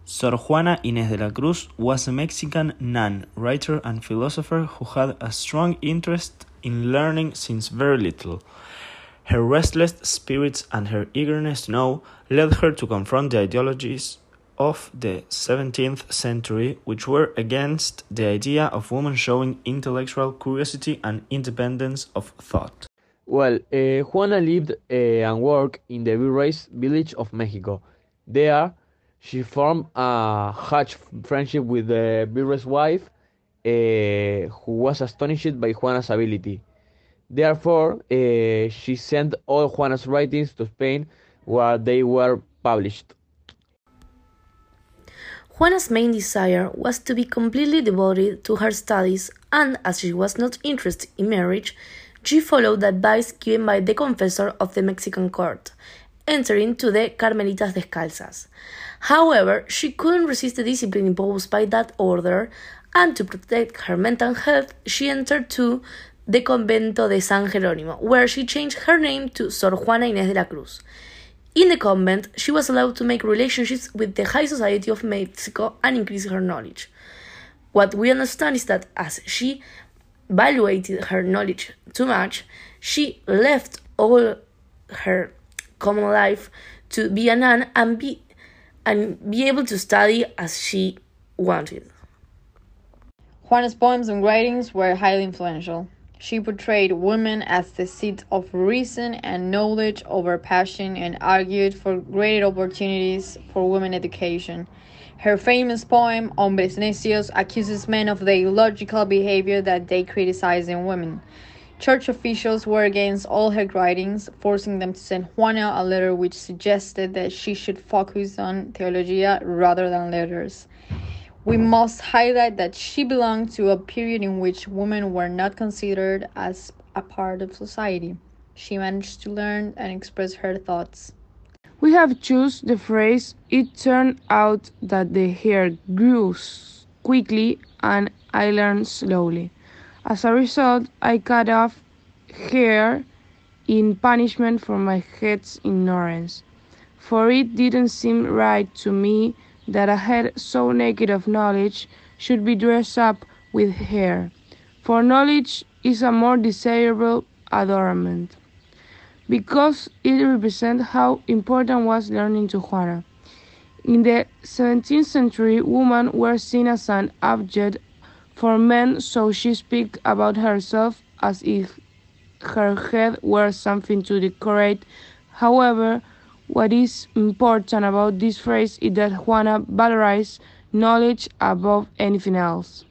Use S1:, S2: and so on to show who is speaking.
S1: Sor Juana Inés de la Cruz was a Mexican nun, writer, and philosopher who had a strong interest in learning since very little. Her restless spirits and her eagerness to know led her to confront the ideologies of the 17th century, which were against the idea of women showing intellectual curiosity and independence of thought.
S2: Well, Juana lived and worked in the Virrey's village of Mexico. There, she formed a huge friendship with the Virrey's wife, who was astonished by Juana's ability. Therefore, she sent all Juana's writings to Spain, where they were published.
S3: Juana's main desire was to be completely devoted to her studies, and as she was not interested in marriage, she followed the advice given by the confessor of the Mexican court, entering to the Carmelitas Descalzas. However, she couldn't resist the discipline imposed by that order, and to protect her mental health, she entered to the Convento de San Jerónimo, where she changed her name to Sor Juana Inés de la Cruz. In the convent, she was allowed to make relationships with the high society of Mexico and increase her knowledge. What we understand is that as she valuated her knowledge too much, she left all her common life to be a nun and be able to study as she wanted.
S4: Juana's poems and writings were highly influential. She portrayed women as the seat of reason and knowledge over passion and argued for greater opportunities for women education. Her famous poem, Hombres Necios, accuses men of the illogical behavior that they criticize in women. Church officials were against all her writings, forcing them to send Juana a letter which suggested that she should focus on theologia rather than letters. We must highlight that she belonged to a period in which women were not considered as a part of society. She managed to learn and express her thoughts.
S5: We have chosen the phrase, "It turned out that the hair grew quickly and I learned slowly. As a result, I cut off hair in punishment for my head's ignorance. For it didn't seem right to me that a head so naked of knowledge should be dressed up with hair, for knowledge is a more desirable adornment." Because it represents how important was learning to Juana. In the 17th century, women were seen as an object for men, so she speaks about herself as if her head were something to decorate. However, what is important about this phrase is that Juana valorized knowledge above anything else.